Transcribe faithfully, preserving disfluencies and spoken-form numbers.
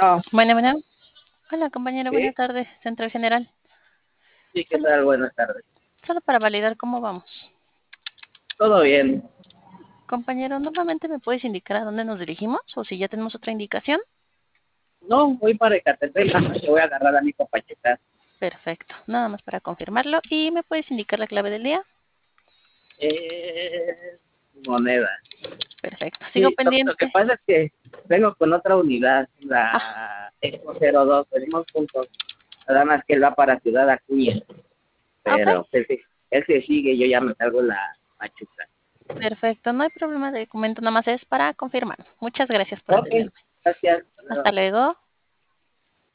Bueno, Bueno, bueno. Hola, compañero, sí, buenas tardes. Central General. sí, ¿qué Solo, tal? Buenas tardes. solo para validar cómo vamos. ¿Todo bien? Compañero, ¿nuevamente me puedes indicar a dónde nos dirigimos? O si ya tenemos otra indicación. No, voy para Ecatepec, nada más que voy a agarrar a mi papacheta. Perfecto. Nada más para confirmarlo. ¿Y me puedes indicar la clave del día? Eh, moneda. Perfecto. Sigo Sí, lo, lo que pendiente. pasa es que vengo con otra unidad, Ah, la Expo cero dos, venimos juntos. Nada más que él va para Ciudad Acuña, ok. pero él, se- él se sigue, yo ya me salgo la pachuca. Perfecto. No hay problema de documento. Nada más es para confirmar. Muchas gracias por Ok, atenderme. gracias. Hasta Hasta luego. luego.